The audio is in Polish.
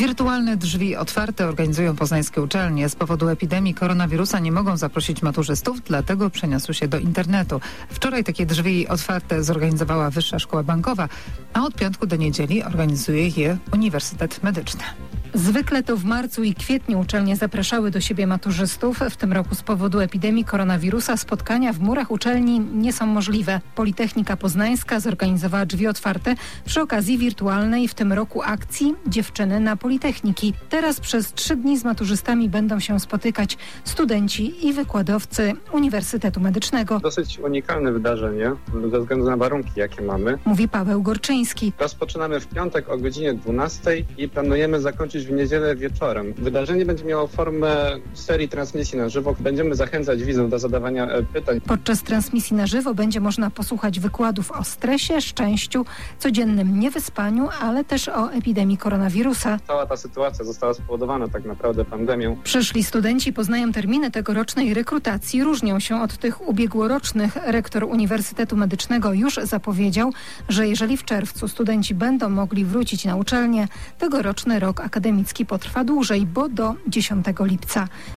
Wirtualne drzwi otwarte organizują poznańskie uczelnie. Z powodu epidemii koronawirusa nie mogą zaprosić maturzystów, dlatego przeniosły się do internetu. Wczoraj takie drzwi otwarte zorganizowała Wyższa Szkoła Bankowa, a od piątku do niedzieli organizuje je Uniwersytet Medyczny. Zwykle to w marcu i kwietniu uczelnie zapraszały do siebie maturzystów. W tym roku z powodu epidemii koronawirusa spotkania w murach uczelni nie są możliwe. Politechnika Poznańska zorganizowała drzwi otwarte przy okazji wirtualnej w tym roku akcji Dziewczyny na Politechniki. Teraz przez 3 dni z maturzystami będą się spotykać studenci i wykładowcy Uniwersytetu Medycznego. Dosyć unikalne wydarzenie ze względu na warunki, jakie mamy. Mówi Paweł Gorczyński. Rozpoczynamy w piątek o godzinie 12 i planujemy zakończyć w niedzielę wieczorem. Wydarzenie będzie miało formę serii transmisji na żywo. Będziemy zachęcać widzów do zadawania pytań. Podczas transmisji na żywo będzie można posłuchać wykładów o stresie, szczęściu, codziennym niewyspaniu, ale też o epidemii koronawirusa. Cała ta sytuacja została spowodowana tak naprawdę pandemią. Przyszli studenci poznają terminy tegorocznej rekrutacji. Różnią się od tych ubiegłorocznych. Rektor Uniwersytetu Medycznego już zapowiedział, że jeżeli w czerwcu studenci będą mogli wrócić na uczelnię, tegoroczny rok akademicki potrwa dłużej, bo do 10 lipca.